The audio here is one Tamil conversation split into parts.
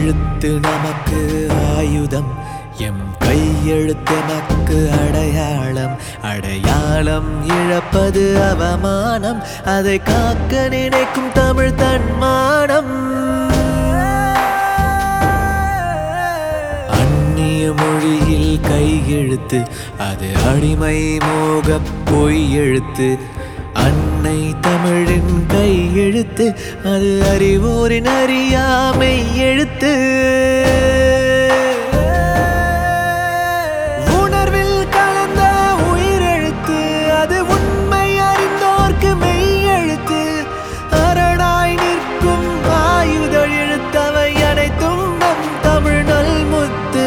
எழுத்து நமக்கு ஆயுதம், எம் கையெழுத்து நமக்கு அடையாளம். அடையாளம் இழப்பது அவமானம், அதை காக்க நினைக்கும் தமிழ் தன்மானம். அந்நிய மொழியில் கையெழுத்து, அது அடிமை மோக பொய் எழுத்து. அன்னை தமிழின் கையெழுத்து, அது அறிவோரின் அறியாமை எழுத்து. உணர்வில் கலந்த உயிரெழுத்து, அது உண்மை அறிந்தோர்க்கு மெய் எழுத்து. அரணாய் நிற்கும் ஆயுத எழுத்தவை அனைத்தும் நம் தமிழ் நல்முத்து.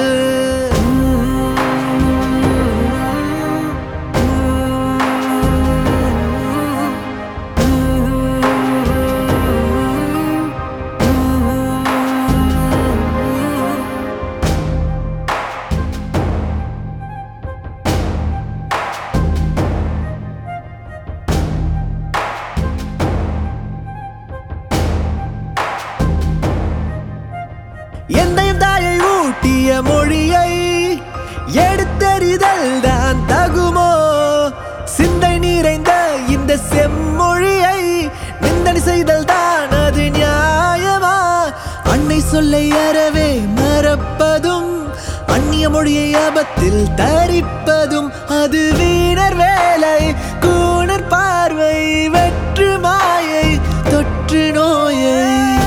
எந்தையும் தாயை ஊட்டிய மொழியை எடுத்தறிதல் தான் தகுமோ? சிந்தை நிறைந்த இந்த செம்மொழியை நிந்தனை செய்தல் தான் அது நியாயமா? அன்னை சொல்லை அறவே மறப்பதும், அந்நிய மொழியை ஆபத்தில் தரிப்பதும் அது வீணர் வேலை. கூணர் பார்வை வெற்று மாயை தொற்று நோயை.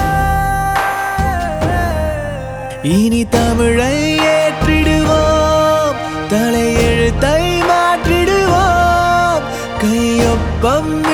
இனி தமிழை ஏற்றிடுவோம், தலையெழுத்தை மாற்றிடுவோம். கையொப்பம்